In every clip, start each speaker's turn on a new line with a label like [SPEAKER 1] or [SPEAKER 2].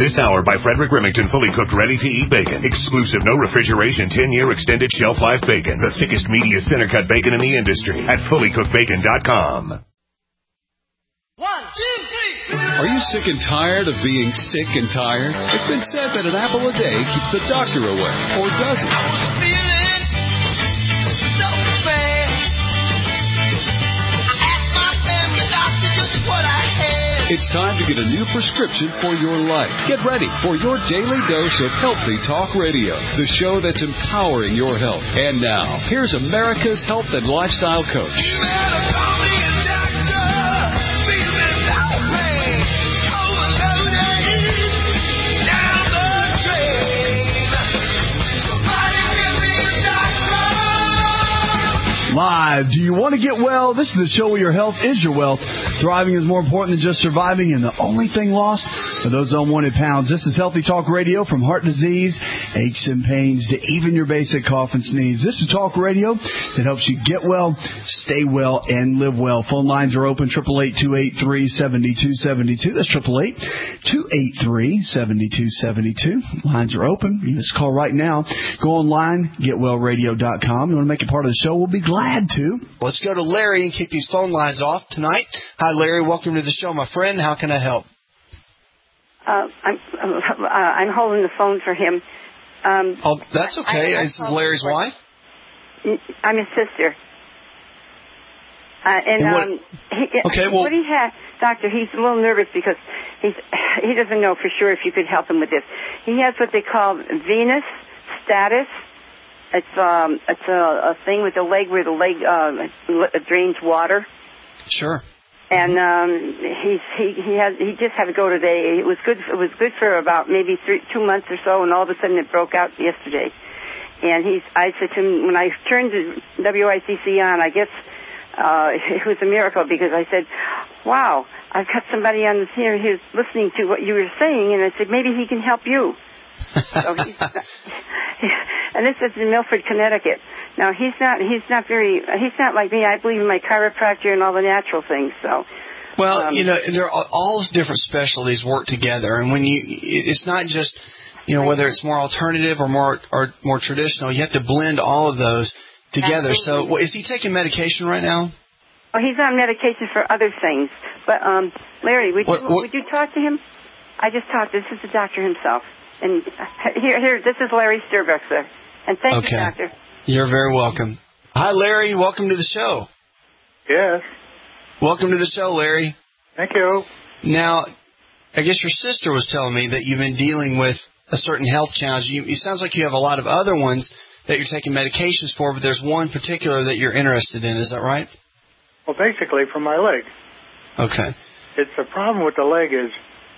[SPEAKER 1] This hour by Frederick Remington, fully cooked, ready-to-eat bacon. Exclusive, no refrigeration, 10-year extended shelf life bacon. The thickest, meatiest center-cut bacon in the industry at fullycookedbacon.com.
[SPEAKER 2] 1, 2, 3.
[SPEAKER 3] Are you sick and tired of being sick and tired? It's been said that an apple a day keeps the doctor away, or does it?
[SPEAKER 2] I was feeling so bad. I asked my family doctor just what I had.
[SPEAKER 3] It's time to get a new prescription for your life. Get ready for your daily dose of Healthy Talk Radio, the show that's empowering your health. And now, here's America's health and lifestyle coach.
[SPEAKER 2] You better call me a doctor. Feeling that way. Overloaded. Down the drain. Somebody give me a doctor.
[SPEAKER 4] Live. Do you want to get well? This is the show where your health is your wealth. Thriving is more important than just surviving, and the only thing lost are those unwanted pounds. This is Healthy Talk Radio, from heart disease, aches and pains, to even your basic cough and sneeze. This is talk radio that helps you get well, stay well, and live well. Phone lines are open, 888-283-7272. That's 888-283-7272. Lines are open. You just call right now. Go online, getwellradio.com. You want to make it part of the show? We'll be glad to.
[SPEAKER 5] Let's go to Larry and kick these phone lines off tonight. Hi, Larry. Welcome to the show, my friend. How can I help?
[SPEAKER 6] I'm holding the phone for him.
[SPEAKER 5] That's okay. This is Larry's wife?
[SPEAKER 6] I'm his sister. What he has, Doctor, he's a little nervous because he doesn't know for sure if you could help him with this. He has what they call venous status. It's a thing with the leg where the leg drains water.
[SPEAKER 5] Sure.
[SPEAKER 6] And he just had to go today. It was good for about maybe 2 months or so, and all of a sudden it broke out yesterday. And I said to him, when I turned the WICC on, I guess it was a miracle, because I said, "Wow, I've got somebody on this here who's listening to what you were saying," and I said, maybe he can help you. So and this is in Milford, Connecticut. Now he's not like me. I believe in my chiropractor and all the natural things. So,
[SPEAKER 5] well, there are all different specialties work together, and it's not just whether it's more alternative or more traditional. You have to blend all of those together.
[SPEAKER 6] Absolutely.
[SPEAKER 5] So, is he taking medication right now?
[SPEAKER 6] Well, he's on medication for other things. But Larry, would you talk to him? I just talked. This is the doctor himself. And here, this is Larry Sturbuxer. And thank you, Doctor.
[SPEAKER 5] You're very welcome. Hi, Larry. Welcome to the show.
[SPEAKER 7] Yes.
[SPEAKER 5] Welcome to the show, Larry.
[SPEAKER 7] Thank you.
[SPEAKER 5] Now, I guess your sister was telling me that you've been dealing with a certain health challenge. It sounds like you have a lot of other ones that you're taking medications for, but there's one particular that you're interested in. Is that right?
[SPEAKER 7] Well, basically, for my leg.
[SPEAKER 5] Okay.
[SPEAKER 7] It's the problem with the leg is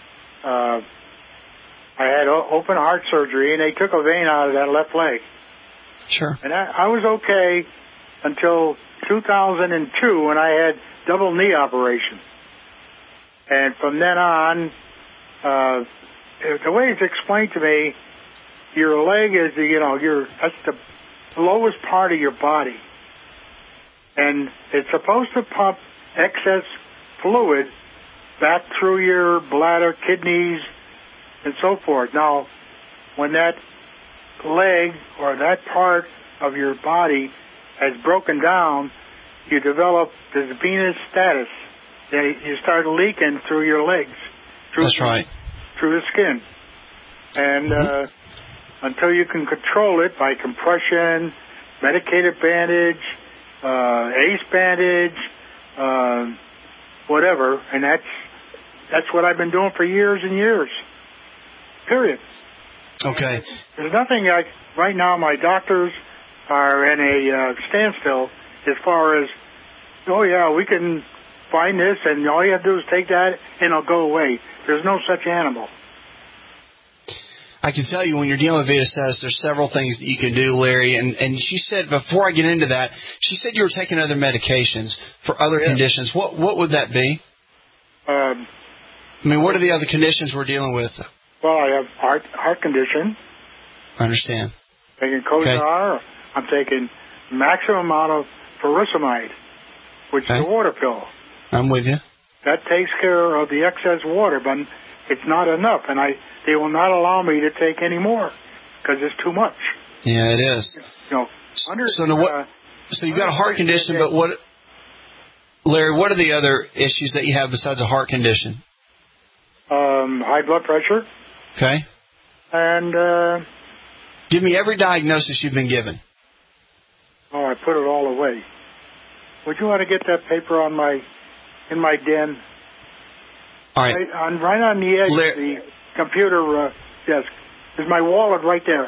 [SPEAKER 7] I had open heart surgery, and they took a vein out of that left leg.
[SPEAKER 5] Sure.
[SPEAKER 7] And I was okay until 2002 when I had double knee operation. And from then on, the way it's explained to me, your leg is, that's the lowest part of your body. And it's supposed to pump excess fluid back through your bladder, kidneys, and so forth. Now, when that leg or that part of your body has broken down, you develop this venous status. You start leaking through your legs.
[SPEAKER 5] That's right.
[SPEAKER 7] Through the skin. And until you can control it by compression, medicated bandage, ACE bandage, whatever, and that's what I've been doing for years and years. Period.
[SPEAKER 5] Okay.
[SPEAKER 7] There's nothing like, right now my doctors are in a standstill as far as, we can find this and all you have to do is take that and it'll go away. There's no such animal.
[SPEAKER 5] I can tell you when you're dealing with venous status, there's several things that you can do, Larry. And she said, before I get into that, she said you were taking other medications for other conditions. What would that be? What are the other conditions we're dealing with?
[SPEAKER 7] Well, I have heart condition.
[SPEAKER 5] I understand.
[SPEAKER 7] Taking Cozar. Okay. I'm taking maximum amount of furosemide, which is a water pill.
[SPEAKER 5] I'm with you.
[SPEAKER 7] That takes care of the excess water, but it's not enough, and they will not allow me to take any more because it's too much.
[SPEAKER 5] Yeah, it is.
[SPEAKER 7] You know,
[SPEAKER 5] so you've got a heart condition, but Larry, what are the other issues that you have besides a heart condition?
[SPEAKER 7] High blood pressure.
[SPEAKER 5] Okay.
[SPEAKER 7] And
[SPEAKER 5] give me every diagnosis you've been given.
[SPEAKER 7] Oh, I put it all away. Would you want to get that paper in my den?
[SPEAKER 5] All right.
[SPEAKER 7] Right on the edge of the computer desk. There's my wallet right there.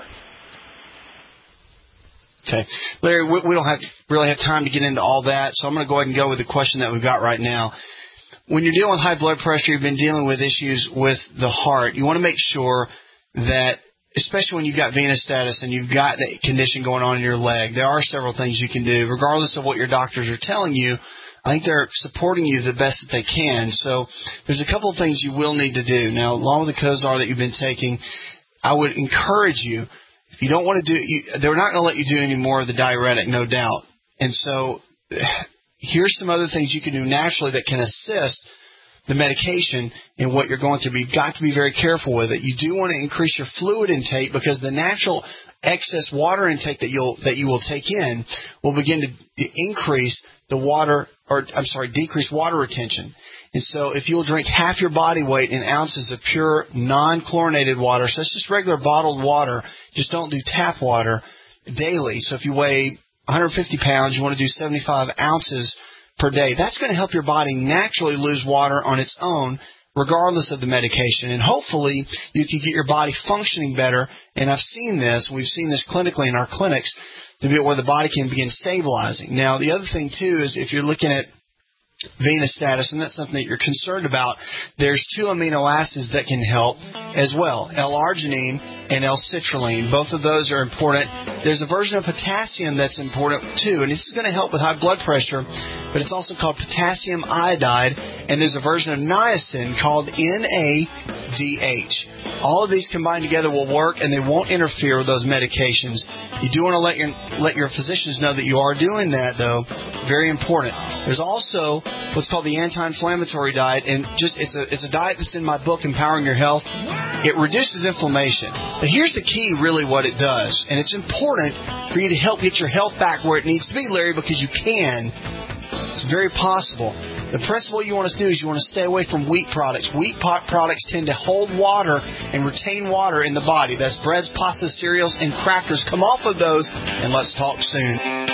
[SPEAKER 5] Okay. Larry, we don't really have time to get into all that, so I'm going to go ahead and go with the question that we've got right now. When you're dealing with high blood pressure, you've been dealing with issues with the heart, you want to make sure that, especially when you've got venous status and you've got the condition going on in your leg, there are several things you can do. Regardless of what your doctors are telling you, I think they're supporting you the best that they can. So there's a couple of things you will need to do. Now, along with the Cozar that you've been taking, I would encourage you, if you don't want to they're not going to let you do any more of the diuretic, no doubt. And so here's some other things you can do naturally that can assist the medication in what you're going through. But you've got to be very careful with it. You do want to increase your fluid intake because the natural excess water intake that you will take in will begin to increase decrease water retention. And so if you'll drink half your body weight in ounces of pure non-chlorinated water, so it's just regular bottled water, just don't do tap water daily. So if you weigh 150 pounds, you want to do 75 ounces per day. That's going to help your body naturally lose water on its own, regardless of the medication. And hopefully you can get your body functioning better. And I've seen this. We've seen this clinically in our clinics to be where the body can begin stabilizing. Now, the other thing, too, is if you're looking at venous status, and that's something that you're concerned about, there's 2 amino acids that can help as well, L-arginine and L-citrulline. Both of those are important. There's a version of potassium that's important too, and this is going to help with high blood pressure, but it's also called potassium iodide, and there's a version of niacin called NADH. All of these combined together will work, and they won't interfere with those medications. You do want to let your physicians know that you are doing that, though. Very important. There's also what's called the anti-inflammatory diet, and it's a diet that's in my book, Empowering Your Health. It reduces inflammation. But here's the key, really, what it does. And it's important for you to help get your health back where it needs to be, Larry, because you can. It's very possible. The principle you want to do is you want to stay away from wheat products. Wheat products tend to hold water and retain water in the body. That's breads, pasta, cereals, and crackers. Come off of those, and let's talk soon.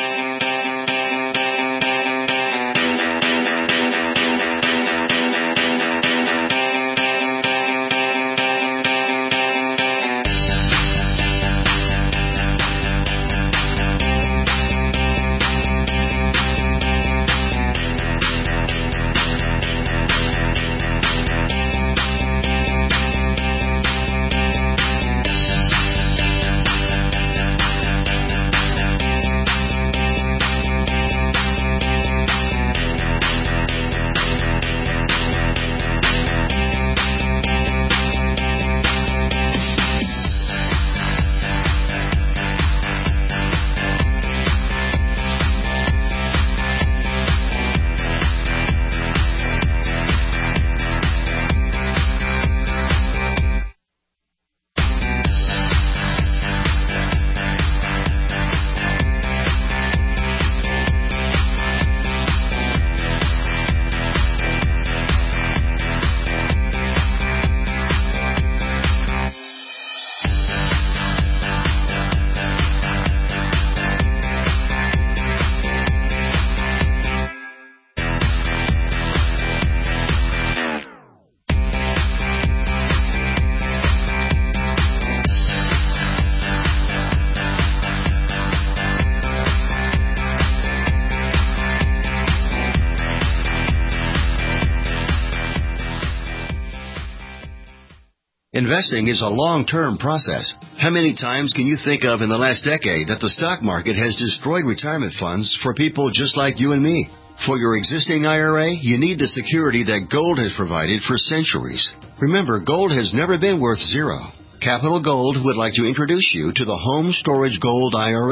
[SPEAKER 8] Investing is a long-term process. How many times can you think of in the last decade that the stock market has destroyed retirement funds for people just like you and me? For your existing IRA, you need the security that gold has provided for centuries. Remember, gold has never been worth zero. Capital Gold would like to introduce you to the Home Storage Gold IRA.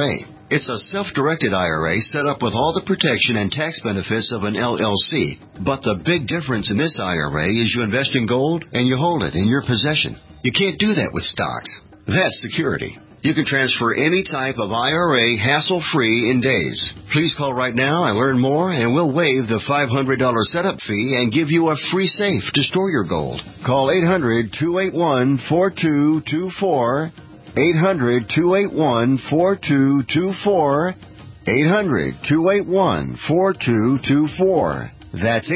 [SPEAKER 8] It's a self-directed IRA set up with all the protection and tax benefits of an LLC. But the big difference in this IRA is you invest in gold and you hold it in your possession. You can't do that with stocks. That's security. You can transfer any type of IRA hassle-free in days. Please call right now and learn more, and we'll waive the $500 setup fee and give you a free safe to store your gold. Call 800-281-4224. 800-281-4224. 800-281-4224. That's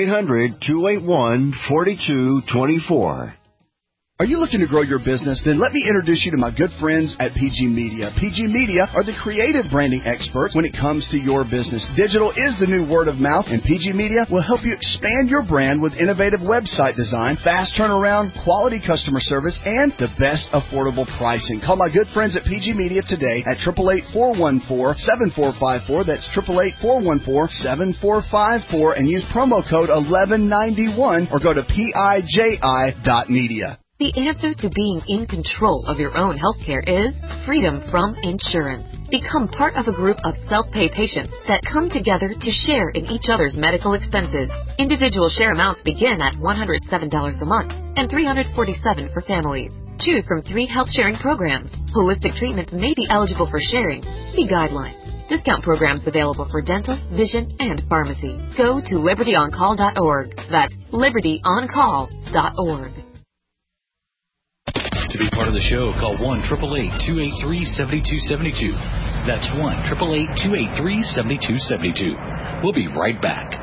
[SPEAKER 8] 800-281-4224.
[SPEAKER 4] Are you looking to grow your business? Then let me introduce you to my good friends at PG Media. PG Media are the creative branding experts when it comes to your business. Digital is the new word of mouth, and PG Media will help you expand your brand with innovative website design, fast turnaround, quality customer service, and the best affordable pricing. Call my good friends at PG Media today at 888-414-7454. That's 888-414-7454, and use promo code 1191 or go to PIJI.media.
[SPEAKER 9] The answer to being in control of your own healthcare is freedom from insurance. Become part of a group of self-pay patients that come together to share in each other's medical expenses. Individual share amounts begin at $107 a month and $347 for families. Choose from 3 health-sharing programs. Holistic treatments may be eligible for sharing. See guidelines. Discount programs available for dental, vision, and pharmacy. Go to libertyoncall.org. That's libertyoncall.org.
[SPEAKER 10] To be part of the show, call 1-888-283-7272. That's 1-888-283-7272. We'll be right back.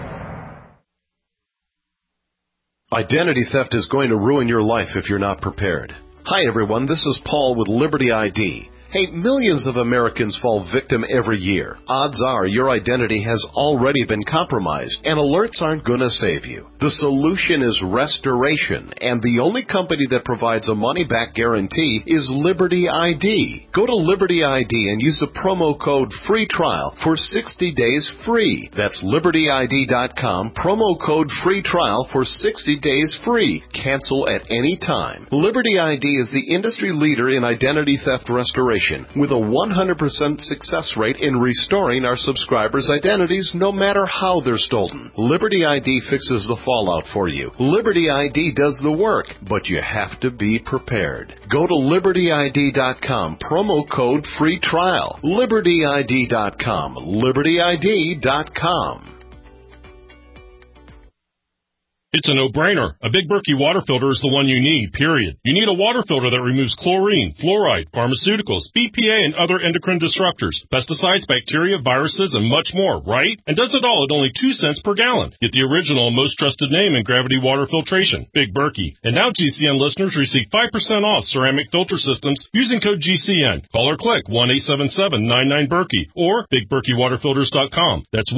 [SPEAKER 11] Identity theft is going to ruin your life if you're not prepared. Hi, everyone. This is Paul with Liberty ID. Hey, millions of Americans fall victim every year. Odds are your identity has already been compromised, and alerts aren't going to save you. The solution is restoration, and the only company that provides a money-back guarantee is Liberty ID. Go to Liberty ID and use the promo code FREE TRIAL for 60 days free. That's libertyd.com, promo code FREE TRIAL for 60 days free. Cancel at any time. Liberty ID is the industry leader in identity theft restoration, with a 100% success rate in restoring our subscribers' identities no matter how they're stolen. Liberty ID fixes the fallout for you. Liberty ID does the work, but you have to be prepared. Go to libertyd.com, promo code FREE TRIAL. libertyd.com, libertyd.com.
[SPEAKER 12] It's a no-brainer. A Big Berkey water filter is the one you need, period. You need a water filter that removes chlorine, fluoride, pharmaceuticals, BPA, and other endocrine disruptors, pesticides, bacteria, viruses, and much more, right? And does it all at only 2 cents per gallon. Get the original and most trusted name in gravity water filtration, Big Berkey. And now GCN listeners receive 5% off ceramic filter systems using code GCN. Call or click 1-877-99-BERKEY or BigBerkeyWaterFilters.com. That's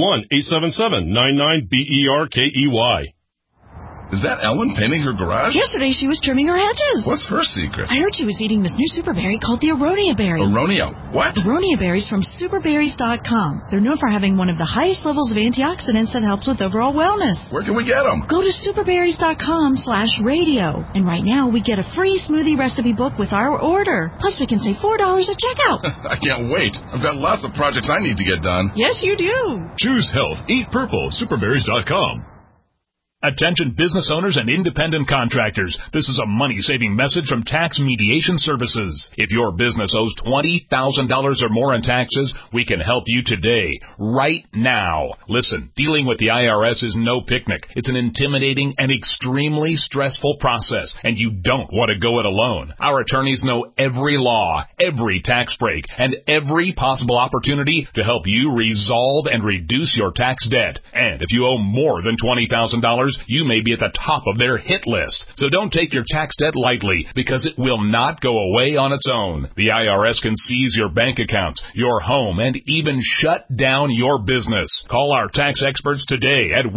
[SPEAKER 12] 1-877-99-BERKEY.
[SPEAKER 13] Is that Ellen painting her garage?
[SPEAKER 14] Yesterday she was trimming her hedges.
[SPEAKER 13] What's her secret?
[SPEAKER 14] I heard she was eating this new super berry called the Aronia berry.
[SPEAKER 13] Aronia? What?
[SPEAKER 14] Aronia berries from superberries.com. They're known for having one of the highest levels of antioxidants that helps with overall wellness.
[SPEAKER 13] Where can we get them?
[SPEAKER 14] Go to superberries.com/radio. And right now we get a free smoothie recipe book with our order. Plus we can save $4 at checkout.
[SPEAKER 13] I can't wait. I've got lots of projects I need to get done.
[SPEAKER 14] Yes, you do.
[SPEAKER 15] Choose health. Eat purple. Superberries.com. Attention business owners and independent contractors. This is a money-saving message from Tax Mediation Services. If your business owes $20,000 or more in taxes, we can help you today, right now. Listen, dealing with the IRS is no picnic. It's an intimidating and extremely stressful process, and you don't want to go it alone. Our attorneys know every law, every tax break, and every possible opportunity to help you resolve and reduce your tax debt. And if you owe more than $20,000, you may be at the top of their hit list. So don't take your tax debt lightly, because it will not go away on its own. The IRS can seize your bank accounts, your home, and even shut down your business. Call our tax experts today at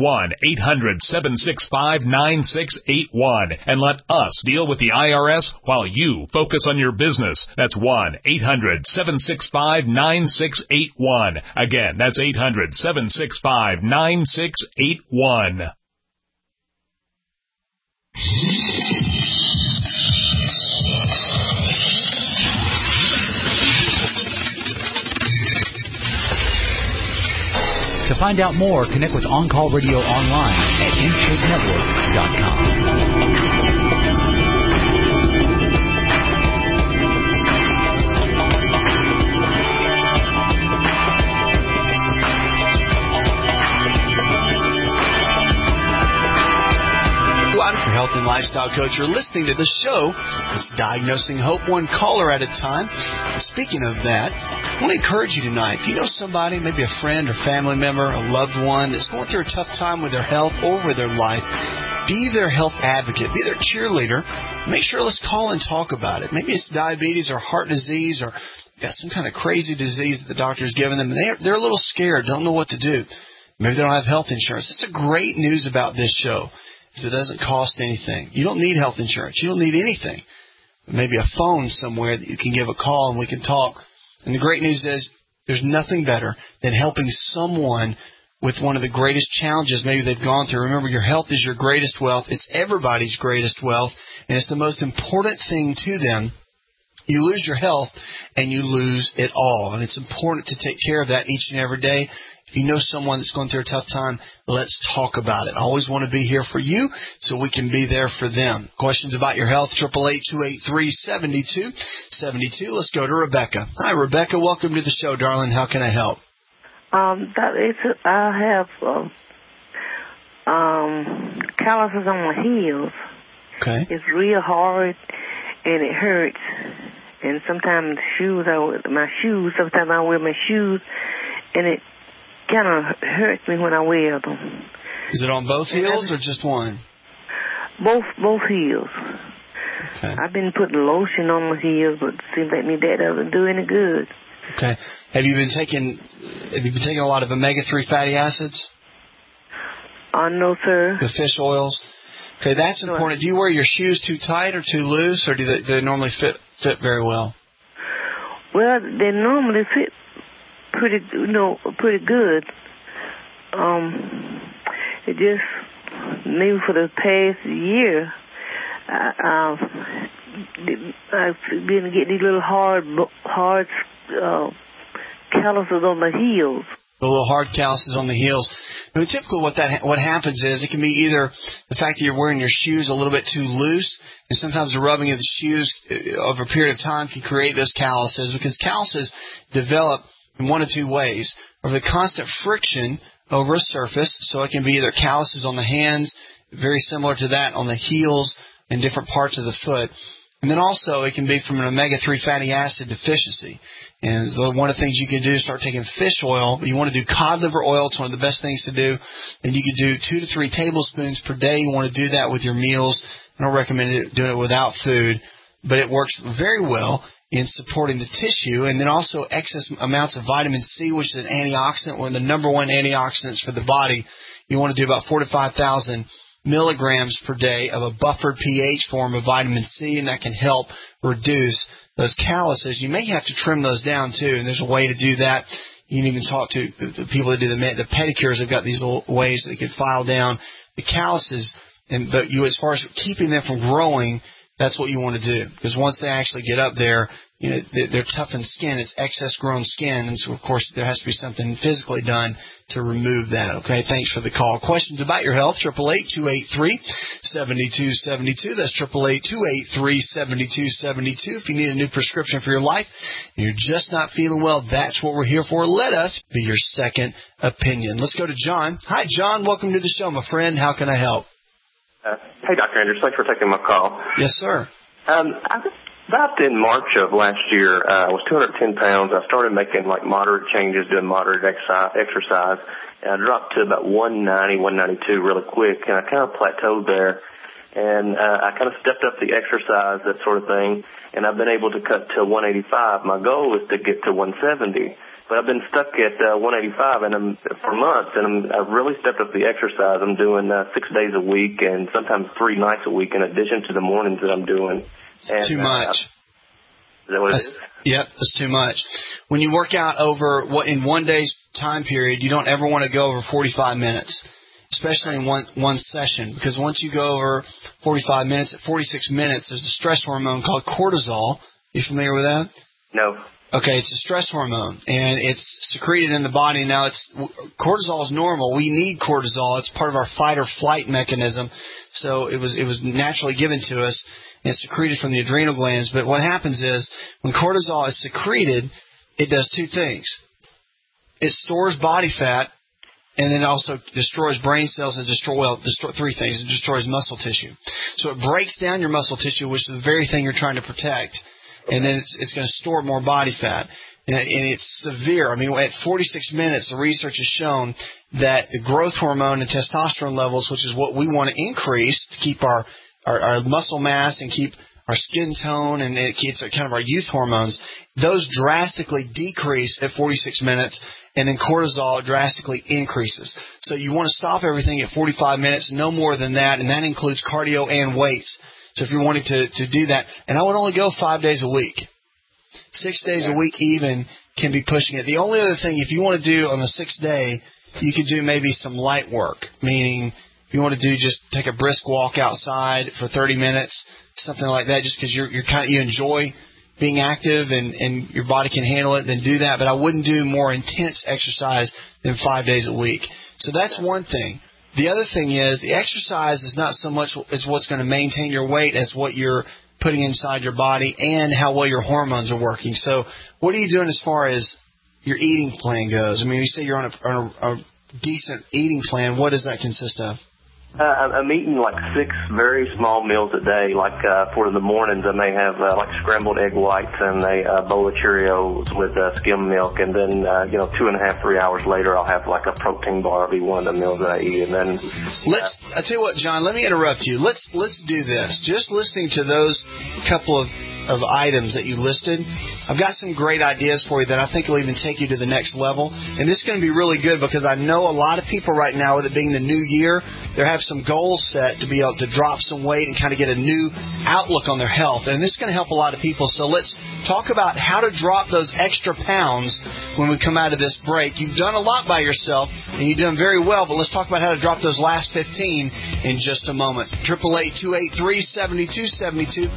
[SPEAKER 15] 1-800-765-9681 and let us deal with the IRS while you focus on your business. That's 1-800-765-9681. Again, that's 800-765-9681.
[SPEAKER 16] find out more, connect with On Call Radio online at IntakeNetwork.com.
[SPEAKER 5] I'm your health and lifestyle coach. You're listening to the show that's diagnosing hope one caller at a time. And speaking of that, I want to encourage you tonight. If you know somebody, maybe a friend or family member, a loved one that's going through a tough time with their health or with their life, be their health advocate, be their cheerleader. Make sure let's call and talk about it. Maybe it's diabetes or heart disease or got some kind of crazy disease that the doctor's given them. They're a little scared, don't know what to do. Maybe they don't have health insurance. That's the great news about this show. It doesn't cost anything. You don't need health insurance. You don't need anything. Maybe a phone somewhere that you can give a call and we can talk. And the great news is there's nothing better than helping someone with one of the greatest challenges maybe they've gone through. Remember, your health is your greatest wealth. It's everybody's greatest wealth, and it's the most important thing to them. You lose your health, and you lose it all. And it's important to take care of that each and every day. If you know someone that's going through a tough time, let's talk about it. I always want to be here for you so we can be there for them. Questions about your health, 888-283-7272. Let's go to Rebecca. Hi, Rebecca. Welcome to the show, darling. How can I help?
[SPEAKER 17] I have calluses on my heels.
[SPEAKER 5] Okay.
[SPEAKER 17] It's real hard, and it hurts. And sometimes sometimes I wear my shoes, and it kind of hurts me when I wear them.
[SPEAKER 5] Is it on both heels or just one?
[SPEAKER 17] Both heels.
[SPEAKER 5] Okay.
[SPEAKER 17] I've been putting lotion on my heels, but it seems like that doesn't do any good.
[SPEAKER 5] Okay. Have you been taking a lot of omega-3 fatty acids?
[SPEAKER 17] No, sir.
[SPEAKER 5] The fish oils? Okay, that's important. Do you wear your shoes too tight or too loose, or do they normally fit very well?
[SPEAKER 17] Well, they normally fit pretty good. It just maybe for the past year, I've been getting these little hard calluses on the heels.
[SPEAKER 5] The little hard calluses on the heels. Now, typically what happens is it can be either the fact that you're wearing your shoes a little bit too loose, and sometimes the rubbing of the shoes over a period of time can create those calluses, because calluses develop in one of two ways. Or the constant friction over a surface, so it can be either calluses on the hands, very similar to that on the heels and different parts of the foot. And then also it can be from an omega-3 fatty acid deficiency. And one of the things you can do is start taking fish oil. You want to do cod liver oil. It's one of the best things to do. And you can do 2 to 3 tablespoons per day. You want to do that with your meals. I don't recommend doing it without food, but it works very well in supporting the tissue. And then also excess amounts of vitamin C, which is an antioxidant, one of the number one antioxidants for the body. You want to do about 4,000 to 5,000 milligrams per day of a buffered pH form of vitamin C, and that can help reduce those calluses. You may have to trim those down too, and there's a way to do that. You can even talk to the people that do the pedicures. They've got these little ways that they can file down the calluses. But as far as keeping them from growing, that's what you want to do, because once they actually get up there, they're toughened skin. It's excess grown skin, and so of course there has to be something physically done to remove that. Okay, thanks for the call. Questions about your health? 888-283-7272. That's 888-283-7272. If you need a new prescription for your life and you're just not feeling well, that's what we're here for. Let us be your second opinion. Let's go to John. Hi, John. Welcome to the show, my friend. How can I help?
[SPEAKER 18] Hey, Dr. Andrews. Thanks for taking my call.
[SPEAKER 5] Yes, sir.
[SPEAKER 18] About in March of last year, I was 210 pounds. I started making moderate changes, doing moderate exercise, and I dropped to about 190, 192 really quick, and I kind of plateaued there. And I kind of stepped up the exercise, that sort of thing, and I've been able to cut to 185. My goal is to get to 170, but I've been stuck at 185 for months, and I've really stepped up the exercise. I'm doing 6 days a week and sometimes 3 nights a week in addition to the mornings that I'm doing.
[SPEAKER 5] It's too much.
[SPEAKER 18] Is that what it is?
[SPEAKER 5] Yep, that's too much. When you work out in 1 day's time period, you don't ever want to go over 45 minutes, especially in one session, because once you go over 45 minutes, at 46 minutes, there's a stress hormone called cortisol. You familiar with that?
[SPEAKER 18] No.
[SPEAKER 5] Okay, it's a stress hormone, and it's secreted in the body. Now, cortisol is normal. We need cortisol. It's part of our fight or flight mechanism. So it was naturally given to us and secreted from the adrenal glands. But what happens is when cortisol is secreted, it does two things. It stores body fat, and then also destroys brain cells and destroy three things. It destroys muscle tissue. So it breaks down your muscle tissue, which is the very thing you're trying to protect. And then it's going to store more body fat. And it's severe. I mean, at 46 minutes, the research has shown that the growth hormone and testosterone levels, which is what we want to increase to keep our muscle mass and keep our skin tone, and it keeps kind of our youth hormones, those drastically decrease at 46 minutes, and then cortisol drastically increases. So you want to stop everything at 45 minutes, no more than that, and that includes cardio and weights. So if you're wanting to do that, and I would only go 5 days a week. 6 days a week even can be pushing it. The only other thing, if you want to do on the sixth day, you could do maybe some light work, meaning if you want to do just take a brisk walk outside for 30 minutes, something like that, just because you enjoy being active and your body can handle it, then do that. But I wouldn't do more intense exercise than 5 days a week. So that's one thing. The other thing is the exercise is not so much as what's going to maintain your weight as what you're putting inside your body and how well your hormones are working. So what are you doing as far as your eating plan goes? I mean, you say you're on a decent eating plan. What does that consist of?
[SPEAKER 18] I'm eating like 6 very small meals a day. Like for the mornings, I may have like scrambled egg whites and a bowl of Cheerios with skim milk, and then 2.5, 3 hours later, I'll have like a protein bar. It'll be one of the meals that I eat, and then
[SPEAKER 5] I tell you what, John. Let me interrupt you. Let's do this. Just listening to those couple of items that you listed, I've got some great ideas for you that I think will even take you to the next level. And this is going to be really good because I know a lot of people right now, with it being the new year, they have some goals set to be able to drop some weight and kind of get a new outlook on their health. And this is going to help a lot of people. So let's talk about how to drop those extra pounds when we come out of this break. You've done a lot by yourself, and you've done very well, but let's talk about how to drop those last 15 in just a moment. 888-283-7272.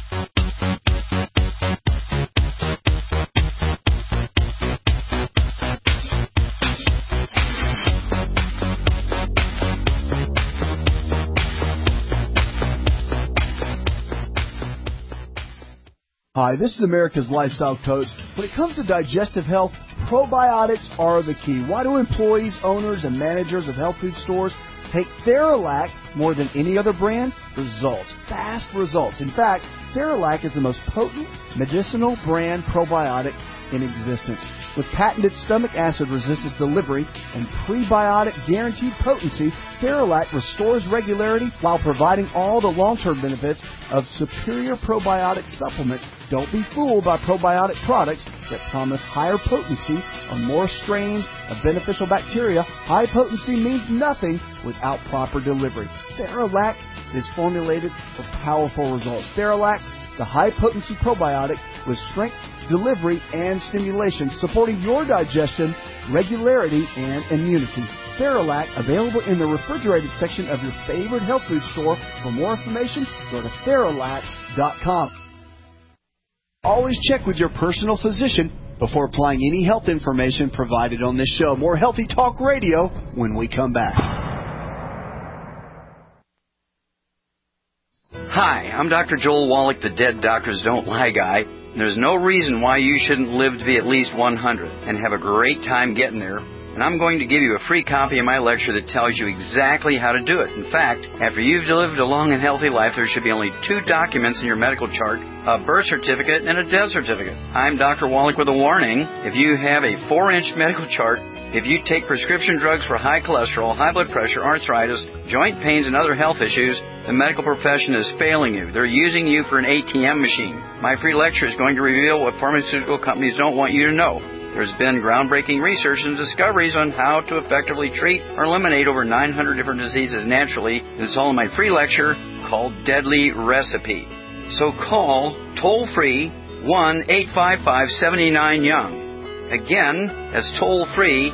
[SPEAKER 4] Hi, this is America's Lifestyle Coach. When it comes to digestive health, probiotics are the key. Why do employees, owners, and managers of health food stores take Theralac more than any other brand? Results. Fast results. In fact, Theralac is the most potent medicinal brand probiotic in existence. With patented stomach acid resistance delivery and prebiotic guaranteed potency, Theralac restores regularity while providing all the long-term benefits of superior probiotic supplements. Don't be fooled by probiotic products that promise higher potency on more strains of beneficial bacteria. High potency means nothing without proper delivery. Theralac is formulated for powerful results. Theralac, the high-potency probiotic with strength, delivery, and stimulation, supporting your digestion, regularity, and immunity. Theralac, available in the refrigerated section of your favorite health food store. For more information, go to Theralac.com. Always check with your personal physician before applying any health information provided on this show. More Healthy Talk Radio when we come back.
[SPEAKER 19] Hi, I'm Dr. Joel Wallach, the Dead Doctors Don't Lie guy. There's no reason why you shouldn't live to be at least 100 and have a great time getting there. And I'm going to give you a free copy of my lecture that tells you exactly how to do it. In fact, after you've lived a long and healthy life, there should be only 2 documents in your medical chart, a birth certificate and a death certificate. I'm Dr. Wallach with a warning. If you have a 4-inch medical chart, if you take prescription drugs for high cholesterol, high blood pressure, arthritis, joint pains, and other health issues, the medical profession is failing you. They're using you for an ATM machine. My free lecture is going to reveal what pharmaceutical companies don't want you to know. There's been groundbreaking research and discoveries on how to effectively treat or eliminate over 900 different diseases naturally. It's all in my free lecture called Deadly Recipe. So call toll-free 1-855-79-YOUNG. Again, that's toll-free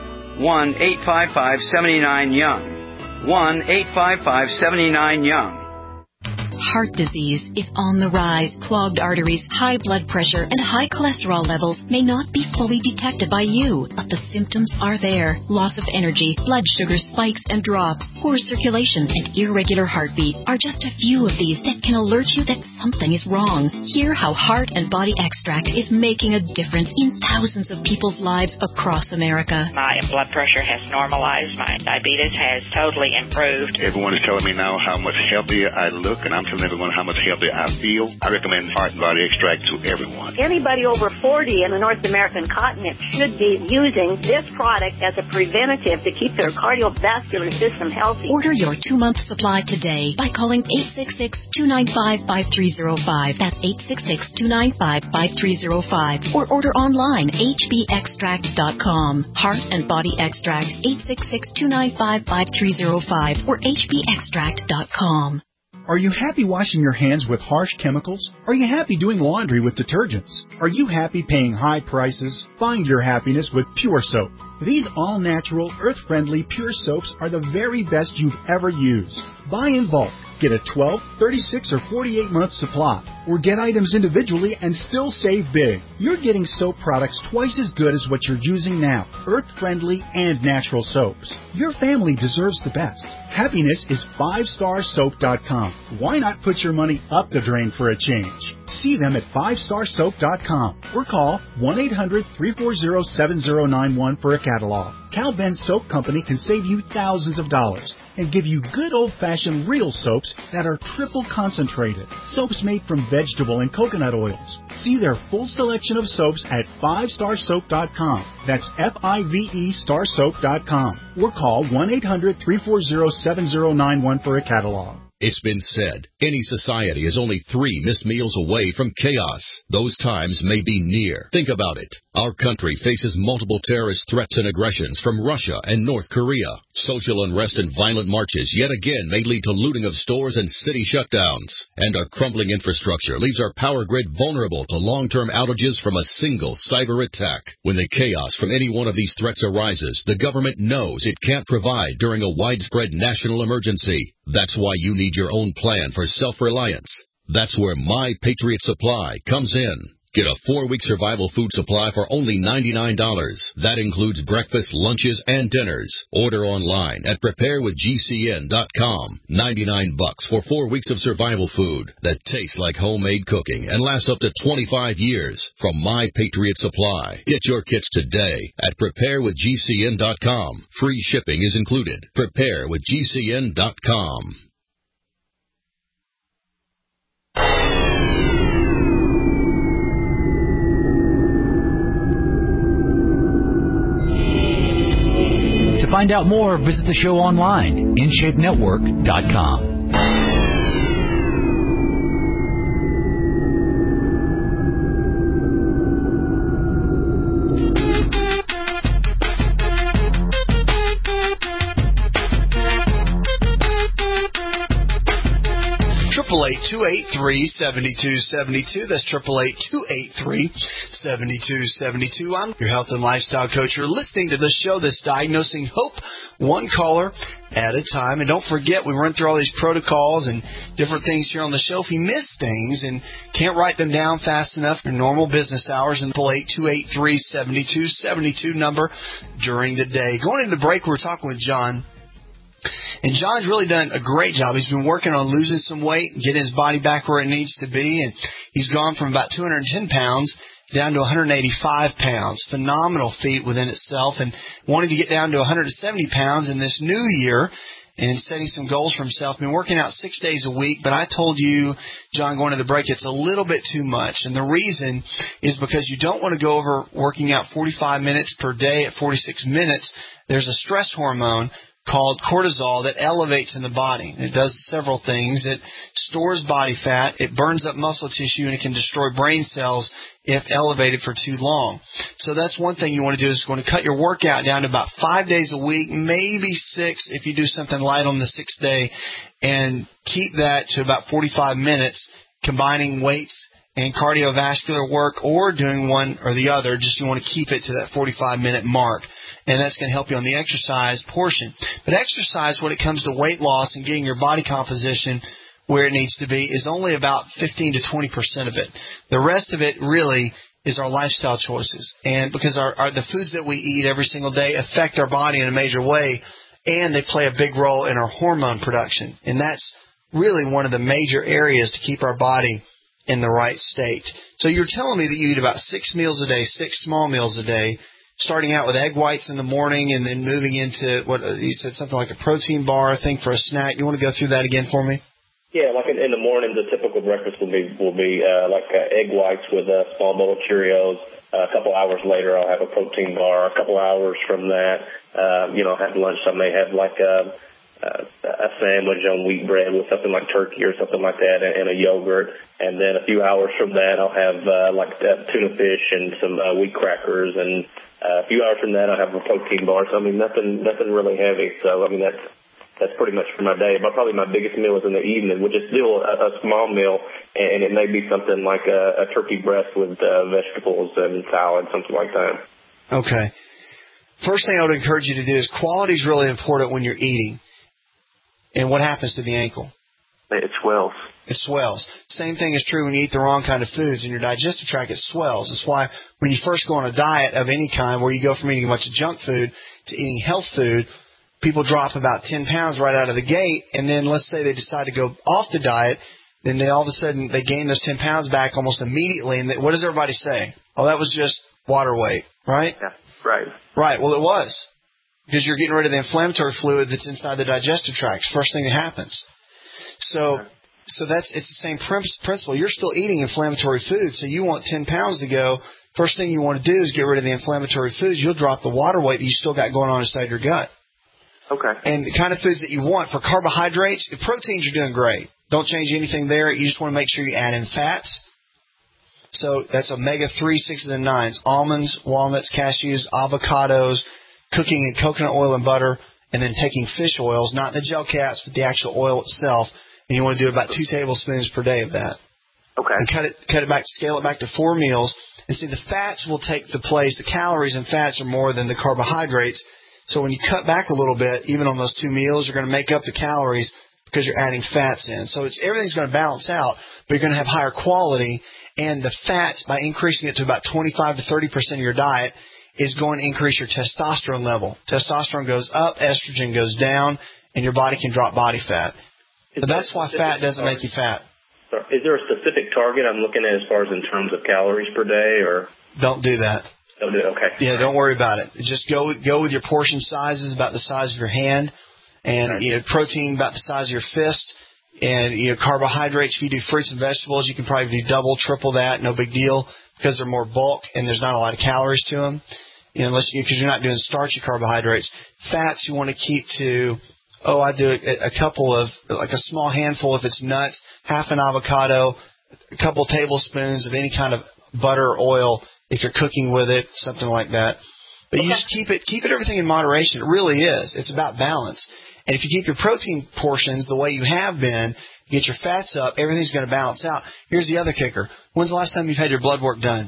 [SPEAKER 19] 1-855-79-YOUNG. 1-855-79-YOUNG.
[SPEAKER 14] Heart disease is on the rise. Clogged arteries, high blood pressure, and high cholesterol levels may not be fully detected by you, but the symptoms are there. Loss of energy, blood sugar spikes and drops, poor circulation, and irregular heartbeat are just a few of these that can alert you that something is wrong. Hear how Heart and Body Extract is making a difference in thousands of people's lives across America.
[SPEAKER 20] My blood pressure has normalized. My diabetes has totally improved.
[SPEAKER 21] Everyone is telling me now how much healthier I look, and I'm telling everyone how much healthier I feel. I recommend Heart and Body Extract to everyone.
[SPEAKER 22] Anybody over 40 in the North American continent should be using this product as a preventative to keep their cardiovascular system healthy.
[SPEAKER 14] Order your 2-month supply today by calling 866-295-5305. That's 866-295-5305. Or order online, hbextract.com. Heart and Body Extract, 866-295-5305 or hbextract.com.
[SPEAKER 23] Are you happy washing your hands with harsh chemicals? Are you happy doing laundry with detergents? Are you happy paying high prices? Find your happiness with Pure Soap. These all-natural, earth-friendly Pure Soaps are the very best you've ever used. Buy in bulk. Get a 12, 36, or 48-month supply. Or get items individually and still save big. You're getting soap products twice as good as what you're using now. Earth-friendly and natural soaps. Your family deserves the best. Happiness is 5starsoap.com. Why not put your money up the drain for a change? See them at 5starsoap.com or call 1-800-340-7091 for a catalog. Cal Ben Soap Company can save you thousands of dollars and give you good old-fashioned real soaps that are triple concentrated. Soaps made from vegetable and coconut oils. See their full selection of soaps at 5starsoap.com. That's F-I-V-E starsoap.com. Or call 1-800-340-7091 for a catalog.
[SPEAKER 24] It's been said, any society is only 3 missed meals away from chaos. Those times may be near. Think about it. Our country faces multiple terrorist threats and aggressions from Russia and North Korea. Social unrest and violent marches yet again may lead to looting of stores and city shutdowns. And our crumbling infrastructure leaves our power grid vulnerable to long-term outages from a single cyber attack. When the chaos from any one of these threats arises, the government knows it can't provide during a widespread national emergency. That's why you need your own plan for self-reliance. That's where My Patriot Supply comes in. Get a 4-week survival food supply for only $99. That includes breakfast, lunches, and dinners. Order online at preparewithgcn.com. $99 for 4 weeks of survival food that tastes like homemade cooking and lasts up to 25 years from My Patriot Supply. Get your kits today at preparewithgcn.com. Free shipping is included. Preparewithgcn.com.
[SPEAKER 16] To find out more, visit the show online, InShapeNetwork.com.
[SPEAKER 5] #888-283-7272. That's 888-283-7272. I'm your health and lifestyle coach. You're listening to the show that's diagnosing hope, one caller at a time. And don't forget, we run through all these protocols and different things here on the show. If you miss things and can't write them down fast enough, your normal business hours, and 888-283-7272 number during the day. Going into the break, we're talking with John. And John's really done a great job. He's been working on losing some weight, getting his body back where it needs to be, and he's gone from about 210 pounds down to 185 pounds. Phenomenal feat within itself, and wanted to get down to 170 pounds in this new year and setting some goals for himself. Been working out 6 days a week, but I told you, John, going to the break, it's a little bit too much. And the reason is because you don't want to go over working out 45 minutes per day at 46 minutes. There's a stress hormone called cortisol that elevates in the body. It does several things. It stores body fat, it burns up muscle tissue, and it can destroy brain cells if elevated for too long. So that's one thing you want to do, is going to cut your workout down to about 5 days a week, maybe 6 if you do something light on the 6th day, and keep that to about 45 minutes, combining weights and cardiovascular work, or doing one or the other. Just you want to keep it to that 45-minute mark. And that's going to help you on the exercise portion. But exercise, when it comes to weight loss and getting your body composition where it needs to be is only about 15 to 20% of it. The rest of it really is our lifestyle choices. And because the foods that we eat every single day affect our body in a major way, and they play a big role in our hormone production. And that's really one of the major areas to keep our body in the right state. So you're telling me that you eat about 6 meals a day, 6 small meals a day, starting out with egg whites in the morning and then moving into what you said, something like a protein bar, I think, for a snack. You want to go through that again for me?
[SPEAKER 18] Yeah, like in the morning, the typical breakfast will be egg whites with a small bowl of Cheerios. A couple hours later, I'll have a protein bar. A couple hours from that, I'll have lunch. I may have like a sandwich on wheat bread with something like turkey or something like that, and a yogurt. And then a few hours from that, I'll have tuna fish and some wheat crackers. And a few hours from that, I'll have a protein bar. So I mean, nothing really heavy. So I mean, that's pretty much for my day. But probably my biggest meal is in the evening, which is still a small meal, and it may be something like a turkey breast with vegetables and salad, something like that.
[SPEAKER 5] Okay. First thing I would encourage you to do is quality is really important when you're eating. And what happens to the ankle?
[SPEAKER 18] It swells.
[SPEAKER 5] It swells. Same thing is true when you eat the wrong kind of foods in your digestive tract. It swells. That's why when you first go on a diet of any kind, where you go from eating a bunch of junk food to eating health food, people drop about 10 pounds right out of the gate, and then let's say they decide to go off the diet, then they all of a sudden they gain those 10 pounds back almost immediately. And what does everybody say? Oh, that was just water weight, right?
[SPEAKER 18] Yeah, right.
[SPEAKER 5] Right. Well, it was, because you're getting rid of the inflammatory fluid that's inside the digestive tract. First thing that happens. So it's the same principle. You're still eating inflammatory foods, so you want 10 pounds to go. First thing you want to do is get rid of the inflammatory foods. You'll drop the water weight that you still got going on inside your gut.
[SPEAKER 18] Okay.
[SPEAKER 5] And the kind of foods that you want for carbohydrates, the proteins you're doing great. Don't change anything there. You just want to make sure you add in fats. So that's omega-3, 6s, and 9s. Almonds, walnuts, cashews, avocados, cooking in coconut oil and butter, and then taking fish oils, not the gel caps, but the actual oil itself. And you want to do about 2 tablespoons per day of that.
[SPEAKER 18] Okay.
[SPEAKER 5] And cut it back, scale it back to 4 meals. And see, the fats will take the place. The calories and fats are more than the carbohydrates. So when you cut back a little bit, even on those 2 meals, you're going to make up the calories because you're adding fats in. So everything's going to balance out, but you're going to have higher quality. And the fats, by increasing it to about 25 to 30% of your diet, is going to increase your testosterone level. Testosterone goes up, estrogen goes down, and your body can drop body fat. But that's why fat doesn't make you fat.
[SPEAKER 18] Is there a specific target I'm looking at as far as in terms of calories per day, or?
[SPEAKER 5] Don't do that.
[SPEAKER 18] Okay.
[SPEAKER 5] Yeah, don't worry about it. Just go with your portion sizes about the size of your hand, and protein about the size of your fist, and carbohydrates. If you do fruits and vegetables, you can probably do double, triple that, no big deal, because they're more bulk and there's not a lot of calories to them. Because you're not doing starchy carbohydrates. Fats you want to keep to. I do a couple of, like a small handful if it's nuts, half an avocado, a couple tablespoons of any kind of butter or oil. If you're cooking with it, something like that. But you just keep it everything in moderation. It really is. It's about balance. And if you keep your protein portions the way you have been, get your fats up, everything's going to balance out. Here's the other kicker. When's the last time you've had your blood work done?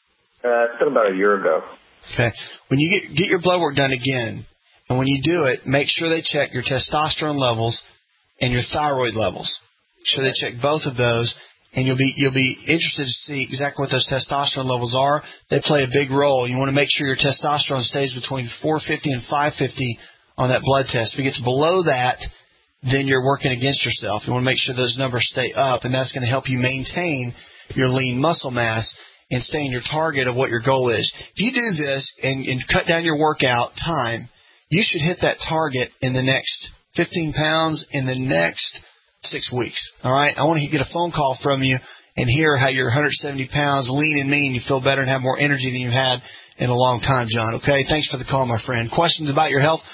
[SPEAKER 18] It's been about a year ago.
[SPEAKER 5] Okay. When you get your blood work done again, and when you do it, make sure they check your testosterone levels and your thyroid levels. Make sure they check both of those. And you'll be interested to see exactly what those testosterone levels are. They play a big role. You want to make sure your testosterone stays between 450 and 550 on that blood test. If it gets below that, then you're working against yourself. You want to make sure those numbers stay up, and that's going to help you maintain your lean muscle mass and stay in your target of what your goal is. If you do this and cut down your workout time, you should hit that target in the next 15 pounds in the next 6 weeks. All right? I want to get a phone call from you and hear how you're 170 pounds, lean and mean, you feel better and have more energy than you had in a long time, John. Okay? Thanks for the call, my friend. Questions about your health?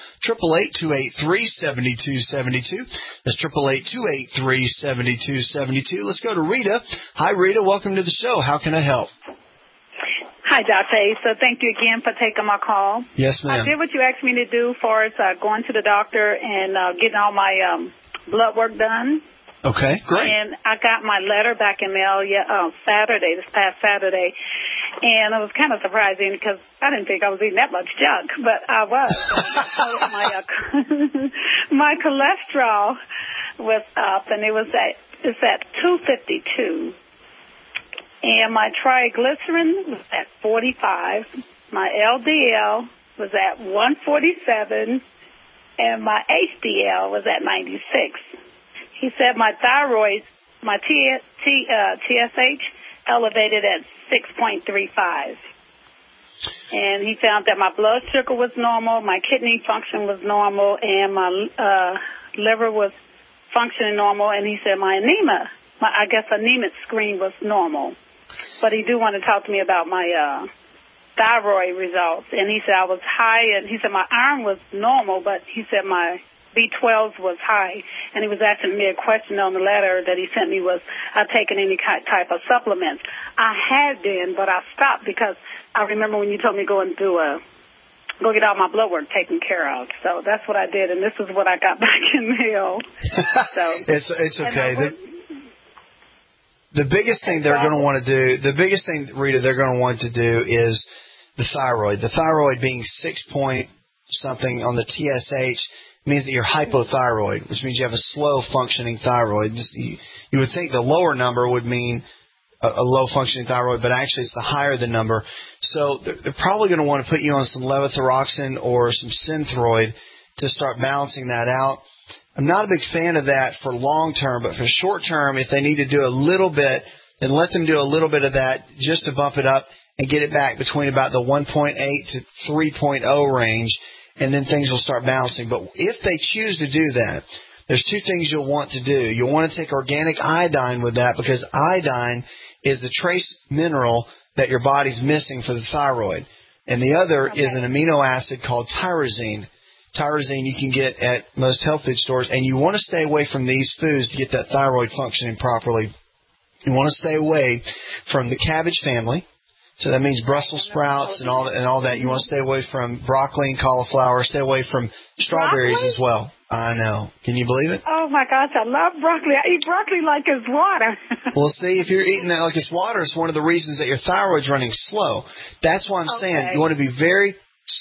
[SPEAKER 5] 888-283-7272. That's 888-283-7272. Let's go to Rita. Hi, Rita. Welcome to the show. How can I help?
[SPEAKER 1] Hi, Dr. Asa. Thank you again for taking my call.
[SPEAKER 5] Yes, ma'am.
[SPEAKER 1] I did what you asked me to do as far as going to the doctor and getting all my blood work done.
[SPEAKER 5] Okay, great.
[SPEAKER 1] And I got my letter back in mail this past Saturday, and I was kind of surprising because I didn't think I was eating that much junk, but I was. So my cholesterol was up, and it was at is at 252. And my triglycerin was at 45. My LDL was at 147. And my HDL was at 96. He said my thyroid, my TSH, elevated at 6.35. And he found that my blood sugar was normal, my kidney function was normal, and my liver was functioning normal. And he said my anemia, I guess anemic screen was normal. But he do want to talk to me about my thyroid results. And he said I was high, and he said my iron was normal, but he said my B12 was high. And he was asking me a question on the letter that he sent me was, I've taken any type of supplements. I had been, but I stopped because I remember when you told me go get all my blood work taken care of. So that's what I did, and this is what I got back in mail. So
[SPEAKER 5] it's okay. The biggest thing they're going to want to do, the biggest thing, Rita, they're going to want to do is the thyroid. The thyroid being 6 point something on the TSH means that you're hypothyroid, which means you have a slow functioning thyroid. You would think the lower number would mean a low functioning thyroid, but actually it's the higher the number. So they're probably going to want to put you on some levothyroxine or some Synthroid to start balancing that out. I'm not a big fan of that for long term, but for short term, if they need to do a little bit, then let them do a little bit of that just to bump it up and get it back between about the 1.8 to 3.0 range, and then things will start balancing. But if they choose to do that, there's two things you'll want to do. You'll want to take organic iodine with that, because iodine is the trace mineral that your body's missing for the thyroid. And the other is an amino acid called tyrosine. Tyrosine you can get at most health food stores, and you want to stay away from these foods to get that thyroid functioning properly. You want to stay away from the cabbage family, so that means Brussels sprouts and all that. You want to stay away from broccoli and cauliflower. Stay away from strawberries as well. I know. Can you believe it?
[SPEAKER 1] Oh my gosh, I love broccoli. I eat broccoli like it's water.
[SPEAKER 5] Well, see, if you're eating that like it's water, it's one of the reasons that your thyroid's running slow. That's why I'm saying you want to be very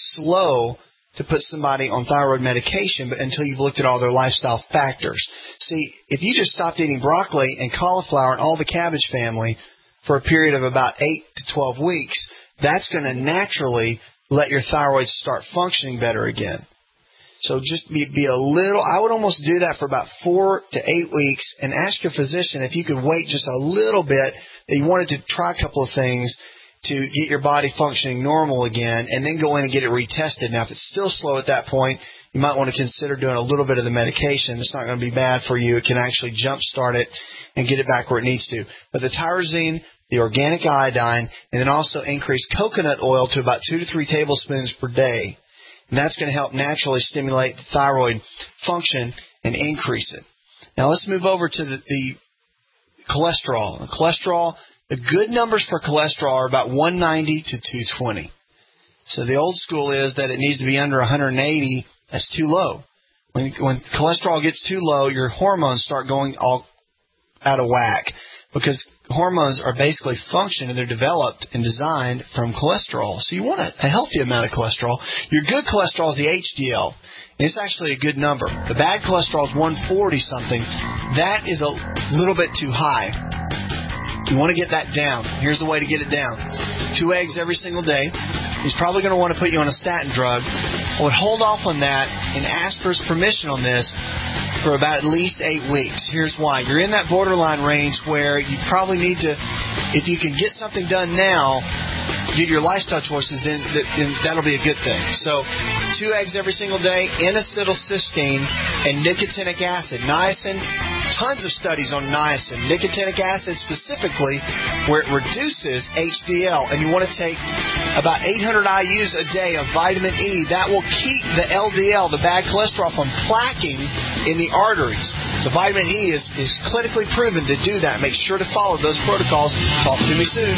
[SPEAKER 5] slow to put somebody on thyroid medication, but until you've looked at all their lifestyle factors. See, if you just stopped eating broccoli and cauliflower and all the cabbage family for a period of about 8 to 12 weeks, that's going to naturally let your thyroid start functioning better again. So just be a little, I would almost do that for about 4 to 8 weeks and ask your physician if you could wait just a little bit, that you wanted to try a couple of things to get your body functioning normal again, and then go in and get it retested. Now, if it's still slow at that point, you might want to consider doing a little bit of the medication. It's not going to be bad for you. It can actually jumpstart it and get it back where it needs to. But the tyrosine, the organic iodine, and then also increase coconut oil to about 2 to 3 tablespoons per day. And that's going to help naturally stimulate the thyroid function and increase it. Now, let's move over to the cholesterol. The cholesterol, the good numbers for cholesterol are about 190 to 220. So the old school is that it needs to be under 180. That's too low. When cholesterol gets too low, your hormones start going all out of whack, because hormones are basically function and they're developed and designed from cholesterol. So you want a healthy amount of cholesterol. Your good cholesterol is the HDL. And it's actually a good number. The bad cholesterol is 140 something. That is a little bit too high. You want to get that down. Here's the way to get it down. 2 eggs every single day. He's probably going to want to put you on a statin drug. I would hold off on that and ask for his permission on this for about at least 8 weeks. Here's why. You're in that borderline range where you probably need to, if you can get something done now, get your lifestyle choices, then that'll be a good thing. So 2 eggs every single day, N-acetylcysteine and nicotinic acid. Niacin, tons of studies on niacin. Nicotinic acid specifically, where it reduces HDL. And you want to take about 800 IUs a day of vitamin E. That will keep the LDL, the bad cholesterol, from plaquing in the arteries. So vitamin E is clinically proven to do that. Make sure to follow those protocols. Talk to me soon.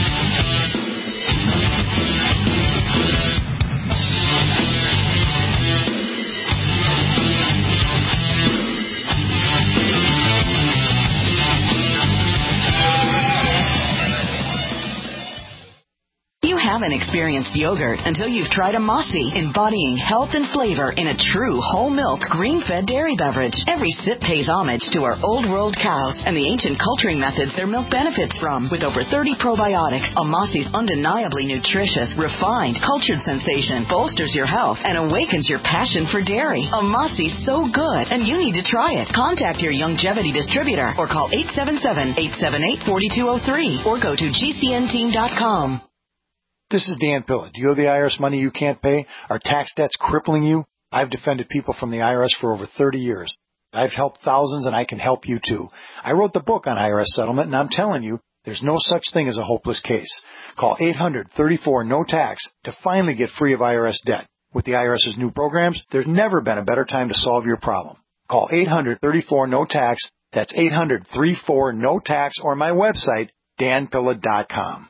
[SPEAKER 14] You
[SPEAKER 2] haven't experienced yogurt until you've tried a Mossy, embodying health and flavor in a true whole milk, green-fed dairy beverage. Every sip pays homage to our old world cows and the ancient culturing methods their milk benefits from. With over 30 probiotics, a Mossy's undeniably nutritious, refined, cultured sensation bolsters your health and awakens your passion for dairy. A Mossy's so good, and you need to try it. Contact your Youngevity distributor or call 877-878-4203 or go to GCNteam.com.
[SPEAKER 3] This is Dan Pilla. Do you owe the IRS money you can't pay? Are tax debts crippling you? I've defended people from the IRS for over 30 years. I've helped thousands, and I can help you too. I wrote the book on IRS settlement, and I'm telling you, there's no such thing as a hopeless case. Call 800-34-NO-TAX to finally get free of IRS debt. With the IRS's new programs, there's never been a better time to solve your problem. Call 800-34-NO-TAX. That's 800-34-NO-TAX, or my website, danpilla.com.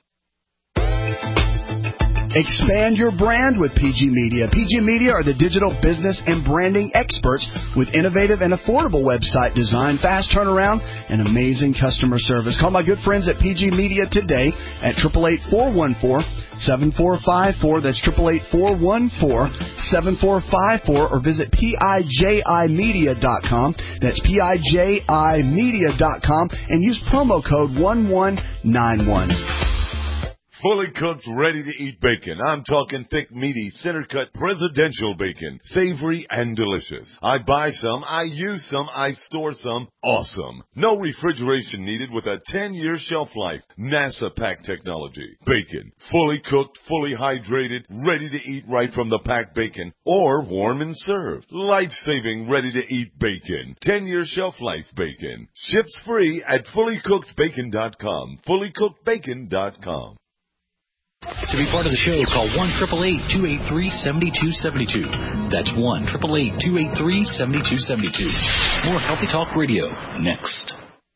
[SPEAKER 4] Expand your brand with PG Media. PG Media are the digital business and branding experts with innovative and affordable website design, fast turnaround, and amazing customer service. Call my good friends at PG Media today at 888-414-7454. That's 888-414-7454, or visit PIJImedia.com. That's PIJImedia.com, and use promo code 1191.
[SPEAKER 6] Fully cooked, ready-to-eat bacon. I'm talking thick, meaty, center-cut presidential bacon. Savory and delicious. I buy some, I use some, I store some. Awesome. No refrigeration needed with a 10-year shelf life. NASA pack technology. Bacon. Fully cooked, fully hydrated, ready to eat right from the packed bacon. Or warm and served. Life-saving, ready-to-eat bacon. 10-year shelf life bacon. Ships free at fullycookedbacon.com. Fullycookedbacon.com.
[SPEAKER 10] To be part of the show, call 1-888-283-7272. That's 1-888-283-7272. More Healthy Talk Radio next.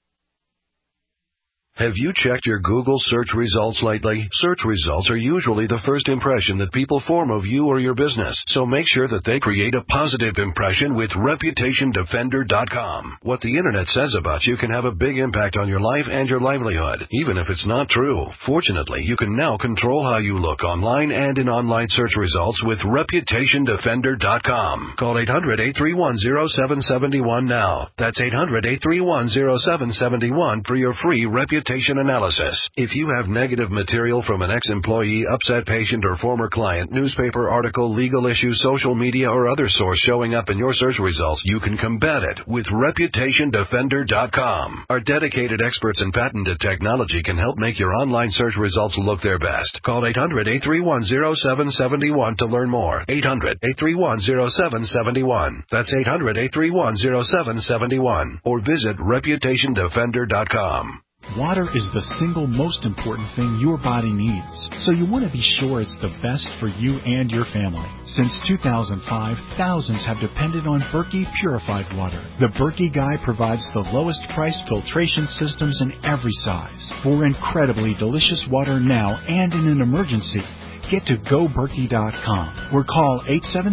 [SPEAKER 7] Have you checked your Google search results lately? Search results are usually the first impression that people form of you or your business, so make sure that they create a positive impression with ReputationDefender.com. What the Internet says about you can have a big impact on your life and your livelihood, even if it's not true. Fortunately, you can now control how you look online and in online search results with ReputationDefender.com. Call 800-831-0771 now. That's 800-831-0771 for your free reputation analysis. If you have negative material from an ex-employee, upset patient, or former client, newspaper article, legal issue, social media, or other source showing up in your search results, you can combat it with ReputationDefender.com. Our dedicated experts in patented technology can help make your online search results look their best. Call 800-831-0771 to learn more. 800-831-0771. That's 800-831-0771. Or visit ReputationDefender.com.
[SPEAKER 23] Water is the single most important thing your body needs, so you want to be sure it's the best for you and your family. Since 2005, thousands have depended on Berkey purified water. The Berkey Guy provides the lowest priced filtration systems in every size for incredibly delicious water now and in an emergency. Get to GoBerkey.com or call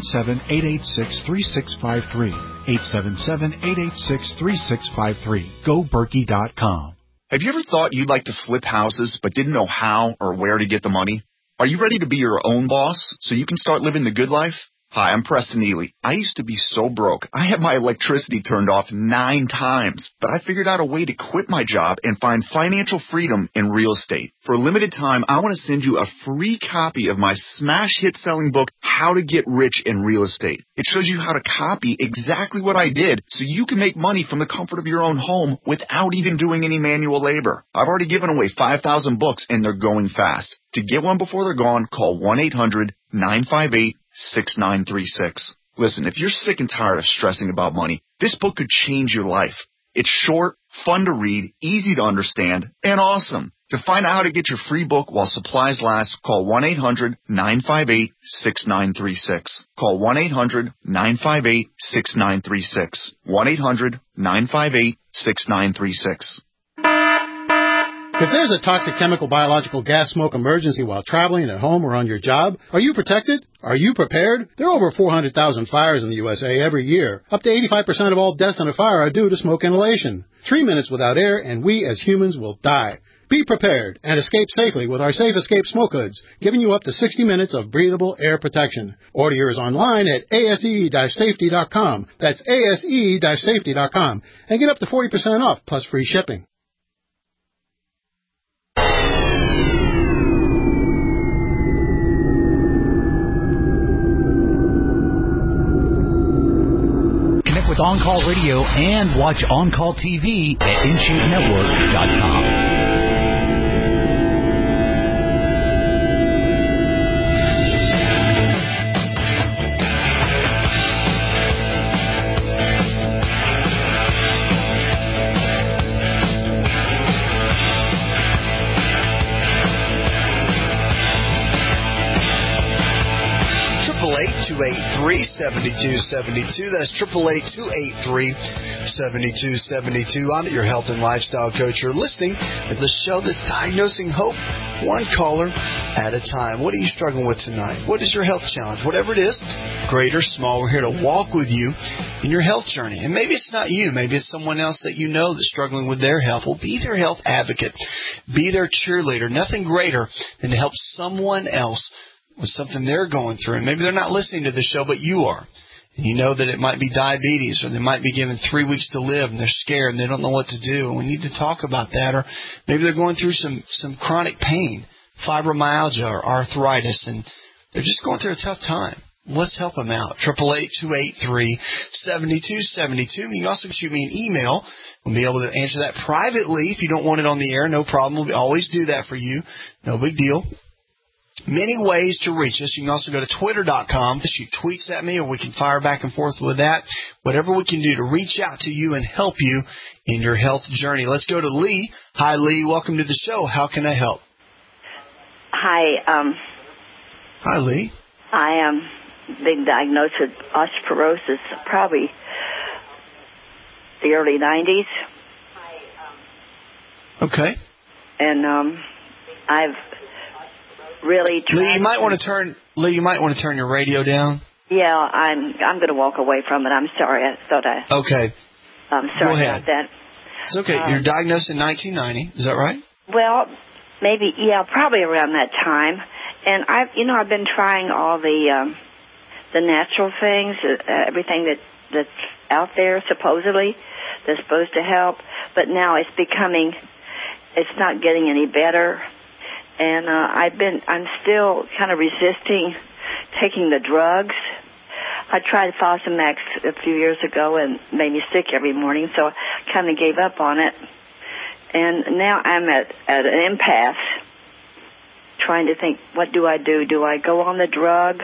[SPEAKER 23] 877-886-3653. 877-886-3653. GoBerkey.com.
[SPEAKER 25] Have you ever thought you'd like to flip houses but didn't know how or where to get the money? Are you ready to be your own boss so you can start living the good life? Hi, I'm Preston Ely. I used to be so broke. I had my electricity turned off 9 times, but I figured out a way to quit my job and find financial freedom in real estate. For a limited time, I want to send you a free copy of my smash hit selling book, How to Get Rich in Real Estate. It shows you how to copy exactly what I did so you can make money from the comfort of your own home without even doing any manual labor. I've already given away 5,000 books and they're going fast. To get one before they're gone, call 1-800-958-6936. Listen, if you're sick and tired of stressing about money, this book could change your life. It's short, fun to read, easy to understand, and awesome. To find out how to get your free book while supplies last, call 1-800-958-6936. Call 1-800-958-6936. 1-800-958-6936.
[SPEAKER 26] If there's a toxic chemical, biological, gas, smoke emergency while traveling at home or on your job, are you protected? Are you prepared? There are over 400,000 fires in the USA every year. Up to 85% of all deaths in a fire are due to smoke inhalation. 3 minutes without air and we as humans will die. Be prepared and escape safely with our Safe Escape smoke hoods, giving you up to 60 minutes of breathable air protection. Order yours online at ase-safety.com. That's ase-safety.com. And get up to 40% off plus free shipping.
[SPEAKER 16] Connect with On Call Radio and watch On Call TV at InShapeNetwork.com.
[SPEAKER 5] That's 888-283-7272. I'm your health and lifestyle coach. You're listening to the show that's diagnosing hope, one caller at a time. What are you struggling with tonight? What is your health challenge? Whatever it is, great or small, we're here to walk with you in your health journey. And maybe it's not you. Maybe it's someone else that you know that's struggling with their health. Well, be their health advocate. Be their cheerleader. Nothing greater than to help someone else with something they're going through. And maybe they're not listening to the show, but you are. And you know that it might be diabetes, or they might be given 3 weeks to live, and they're scared, and they don't know what to do. And we need to talk about that. Or maybe they're going through some chronic pain, fibromyalgia or arthritis, and they're just going through a tough time. Let's help them out. 888-283-7272. You can also shoot me an email. We'll be able to answer that privately. If you don't want it on the air, no problem. We'll always do that for you. No big deal. Many ways to reach us. You can also go to twitter.com to shoot tweets at me, or we can fire back and forth with that. Whatever we can do to reach out to you and help you in your health journey. Let's go to Lee. Hi, Lee. Welcome to the show. How can I help?
[SPEAKER 8] Hi.
[SPEAKER 5] Hi, Lee.
[SPEAKER 8] I am being diagnosed with osteoporosis probably the early 90s.
[SPEAKER 5] Okay.
[SPEAKER 8] And I've really tried.
[SPEAKER 5] Lee, you might want to turn your radio down.
[SPEAKER 8] Yeah, I'm going to walk away from it. I'm sorry. I thought
[SPEAKER 5] Okay.
[SPEAKER 8] I'm sorry
[SPEAKER 5] Go ahead.
[SPEAKER 8] about that.
[SPEAKER 5] It's okay. You're diagnosed in 1990. Is that right?
[SPEAKER 8] Well, maybe, yeah, probably around that time. And I've been trying all the natural things, everything that's out there supposedly that's supposed to help. But now it's not getting any better. And I'm still kind of resisting taking the drugs. I tried Fosamax a few years ago and made me sick every morning, so I kind of gave up on it. And now I'm at an impasse, trying to think, what do I do? Do I go on the drug?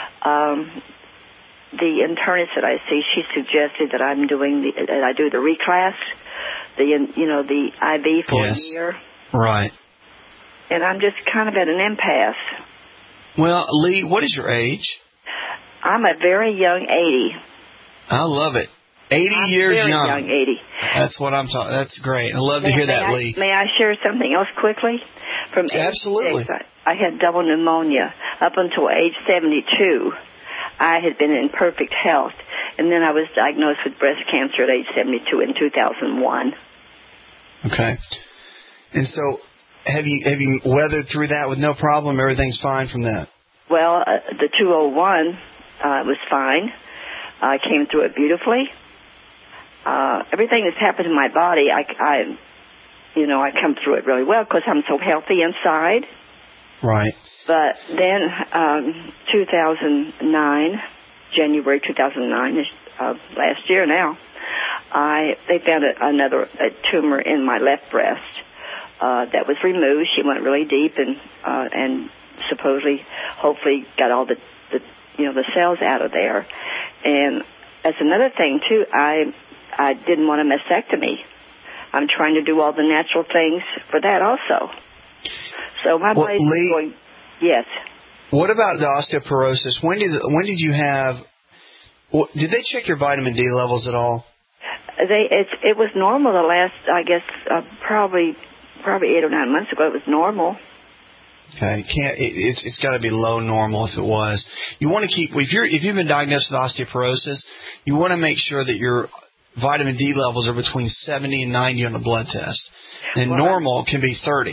[SPEAKER 8] The internist that I see, she suggested that I do the reclass, the IV for a year.
[SPEAKER 5] Right.
[SPEAKER 8] And I'm just kind of at an impasse.
[SPEAKER 5] Well, Lee, what is your age?
[SPEAKER 8] I'm a very young 80.
[SPEAKER 5] I love it. 80 years
[SPEAKER 8] very
[SPEAKER 5] young.
[SPEAKER 8] Young 80.
[SPEAKER 5] That's what I'm talking. That's great. I love to hear that, Lee.
[SPEAKER 8] May I share something else quickly? From
[SPEAKER 5] Absolutely.
[SPEAKER 8] I had double pneumonia up until age 72. I had been in perfect health, and then I was diagnosed with breast cancer at age 72 in 2001.
[SPEAKER 5] Okay. And so, have you weathered through that with no problem? Everything's fine from that?
[SPEAKER 8] Well, the 201 was fine. I came through it beautifully. Everything that's happened in my body, I come through it really well because I'm so healthy inside.
[SPEAKER 5] Right.
[SPEAKER 8] But then, January 2009, last year now, they found a tumor in my left breast that was removed. She went really deep and supposedly, hopefully, got all the cells out of there. And that's another thing too. I didn't want a mastectomy. I'm trying to do all the natural things for that also. So my body's going. Yes.
[SPEAKER 5] What about the osteoporosis? When did you have? Did they check your vitamin D levels at all?
[SPEAKER 8] It was normal the last, I guess, probably 8 or 9 months ago. It was normal.
[SPEAKER 5] Okay, it's got to be low normal if it was. You want to keep if you've been diagnosed with osteoporosis, you want to make sure that your vitamin D levels are between 70 and 90 on the blood test. and normal can be 30.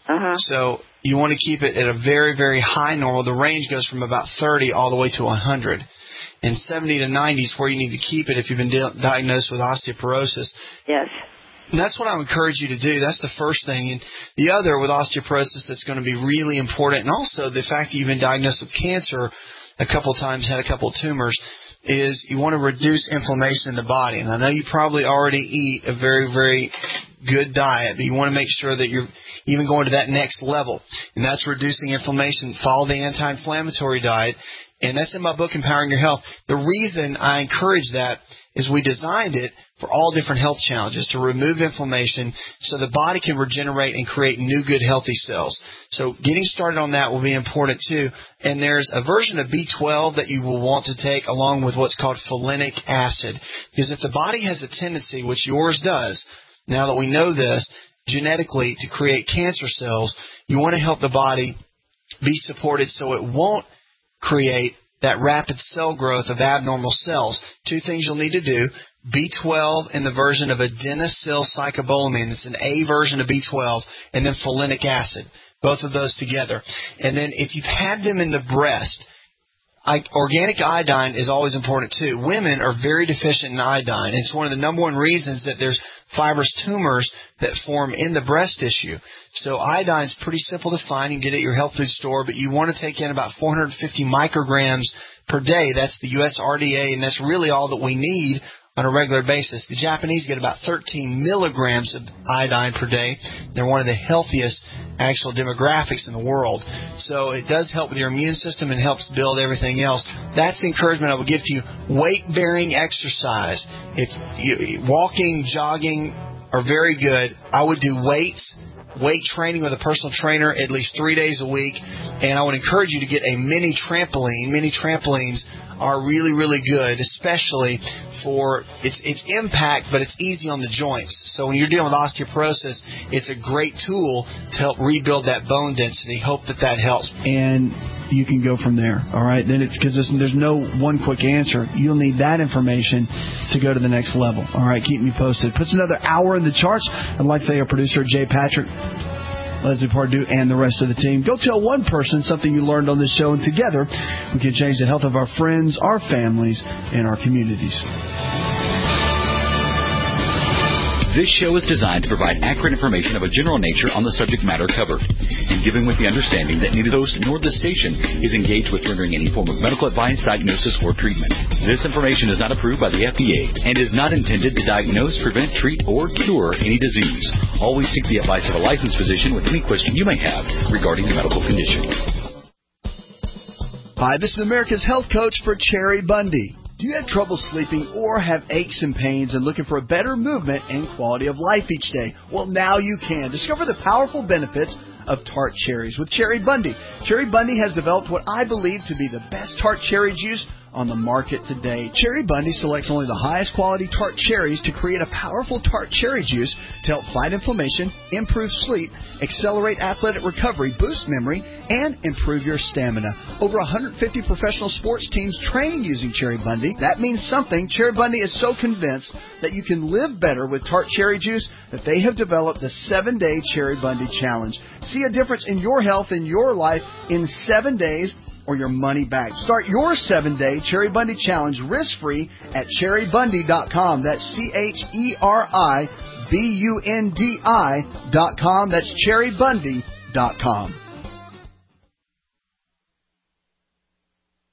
[SPEAKER 5] So you want to keep it at a very, very high normal. The range goes from about 30 all the way to 100. And 70 to 90 is where you need to keep it if you've been diagnosed with osteoporosis.
[SPEAKER 8] Yes.
[SPEAKER 5] And that's what I would encourage you to do. That's the first thing. And the other with osteoporosis that's going to be really important, and also the fact that you've been diagnosed with cancer a couple times, had a couple tumors, is you want to reduce inflammation in the body. And I know you probably already eat a very, very good diet, but you want to make sure that you're even going to that next level. And that's reducing inflammation. Follow the anti-inflammatory diet. And that's in my book, Empowering Your Health. The reason I encourage that is we designed it for all different health challenges, to remove inflammation so the body can regenerate and create new, good, healthy cells. So getting started on that will be important, too. And there's a version of B12 that you will want to take along with what's called folinic acid. Because if the body has a tendency, which yours does, now that we know this, genetically to create cancer cells, you want to help the body be supported so it won't create that rapid cell growth of abnormal cells. Two things you'll need to do. B12 in the version of adenosylcyclobolamine. It's an A version of B12, and then folinic acid. Both of those together. And then if you've had them in the breast, organic iodine is always important too. Women are very deficient in iodine. It's one of the number one reasons that there's fibrous tumors that form in the breast tissue. So iodine is pretty simple to find. You can get it at your health food store, but you want to take in about 450 micrograms per day. That's the US RDA, and that's really all that we need on a regular basis. The Japanese get about 13 milligrams of iodine per day. They're one of the healthiest actual demographics in the world. So it does help with your immune system and helps build everything else. That's the encouragement I would give to you. Weight-bearing exercise. If walking, jogging are very good. I would do weight training with a personal trainer at least 3 days a week. And I would encourage you to get a mini trampoline. Mini trampolines are really, really good, especially for its impact, but it's easy on the joints. So when you're dealing with osteoporosis, it's a great tool to help rebuild that bone density. Hope that helps.
[SPEAKER 4] And you can go from there, all right? Then it's because there's no one quick answer. You'll need that information to go to the next level, all right? Keep me posted. Puts another hour in the charts. I'd like to thank our producer, Jay Patrick, Leslie Pardue, and the rest of the team. Go tell one person something you learned on this show, and together we can change the health of our friends, our families, and our communities.
[SPEAKER 16] This show is designed to provide accurate information of a general nature on the subject matter covered, and given with the understanding that neither the host nor the station is engaged with rendering any form of medical advice, diagnosis, or treatment. This information is not approved by the FDA and is not intended to diagnose, prevent, treat, or cure any disease. Always seek the advice of a licensed physician with any question you may have regarding a medical condition.
[SPEAKER 4] Hi, this is America's health coach for Cherry Bundy. Do you have trouble sleeping or have aches and pains and looking for a better movement and quality of life each day? Well, now you can. Discover the powerful benefits of tart cherries with Cherry Bundy. Cherry Bundy has developed what I believe to be the best tart cherry juice on the market today. Cherry Bundy selects only the highest quality tart cherries to create a powerful tart cherry juice to help fight inflammation, improve sleep, accelerate athletic recovery, boost memory, and improve your stamina. Over 150 professional sports teams train using Cherry Bundy. That means something. Cherry Bundy is so convinced that you can live better with tart cherry juice that they have developed the 7-Day Cherry Bundy Challenge. See a difference in your health and your life in 7 days, or your money back. Start your 7-Day Cherry Bundy Challenge risk-free at cherrybundy.com. That's CherryBundi.com. That's cherrybundy.com.